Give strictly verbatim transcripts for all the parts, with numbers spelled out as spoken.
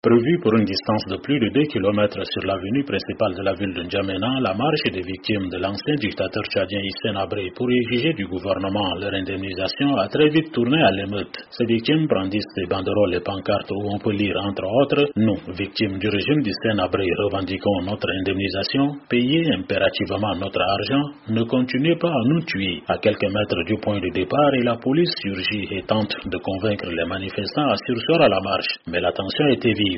Prévue pour une distance de plus de deux kilomètres sur l'avenue principale de la ville de N'Djamena, la marche des victimes de l'ancien dictateur tchadien Hissène Habré pour exiger du gouvernement leur indemnisation a très vite tourné à l'émeute. Ces victimes brandissent des banderoles et pancartes où on peut lire entre autres « Nous, victimes du régime d'Hissène Habré, revendiquons notre indemnisation, payez impérativement notre argent, ne continuez pas à nous tuer ». À quelques mètres du point de départ, et la police surgit et tente de convaincre les manifestants à surseoir à la marche. Mais la tension était vive.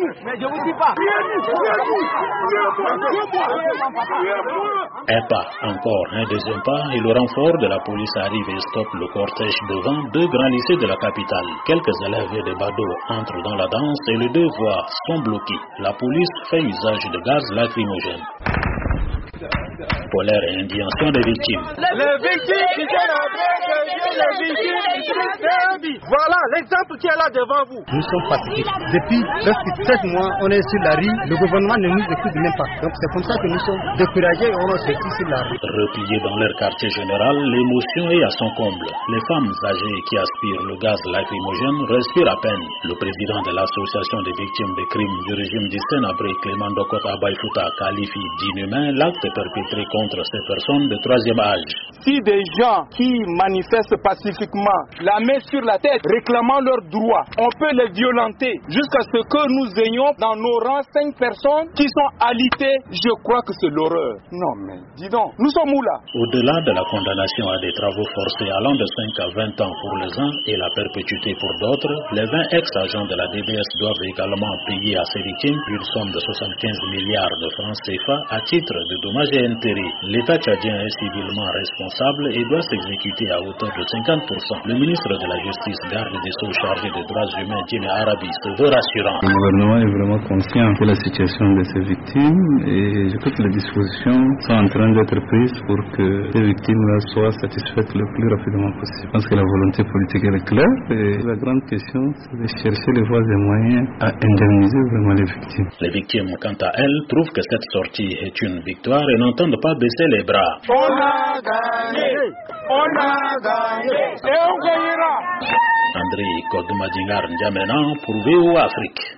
Un pas, encore un deuxième pas, et le renfort de la police arrive et stoppe le cortège devant deux grands lycées de la capitale. Quelques élèves et des badauds entrent dans la danse et les deux voies sont bloquées. La police fait usage de gaz lacrymogène. Colère et indignation des victimes. Les victimes qui sont en train de dire les victimes, voilà l'exemple qui est là devant vous. Nous sommes pacifiques. Depuis presque sept mois, on est sur la rue. Le gouvernement ne nous écoute même pas. Donc c'est comme ça que nous sommes découragés et on est sortis sur la rue. Repliés dans leur quartier général, l'émotion est à son comble. Les femmes âgées qui aspirent le gaz lacrymogène respirent à peine. Le président de l'association des victimes des crimes du régime d'Hissène Habré, Clément Dokot Abaïfouta, qualifie d'inhumain l'acte perpétré contre ces personnes de troisième âge. Si des gens qui manifestent pacifiquement, la main sur la tête, réclamant leurs droits, on peut les violenter jusqu'à ce que nous ayons dans nos rangs cinq personnes qui sont alitées, je crois que c'est l'horreur. Non mais, dis donc, nous sommes où là? Au-delà de la condamnation à des travaux forcés allant de cinq à vingt ans pour les uns et la perpétuité pour d'autres, les vingt ex-agents de la D B S doivent également payer à ces victimes une somme de soixante-quinze milliards de francs C F A à titre de dommages et intérêts. L'État tchadien est civilement responsable et doit s'exécuter à hauteur de cinquante pour cent. Le ministre de la Justice, garde des Sceaux chargé des droits humains, Djimé Arabi, se veut rassurant. Le gouvernement est vraiment conscient de la situation de ces victimes et je crois que les dispositions sont en train d'être prises pour que ces victimes-là soient satisfaites le plus rapidement possible. Je pense que la volonté politique est claire et la grande question, c'est de chercher les voies et moyens à indemniser vraiment les victimes. Les victimes, quant à elles, trouvent que cette sortie est une victoire et n'entendent pas baisser les bras. On a gagné, on a gagné et on gagnera. André Kodoumadingar N'Djamena pour V O Afrique.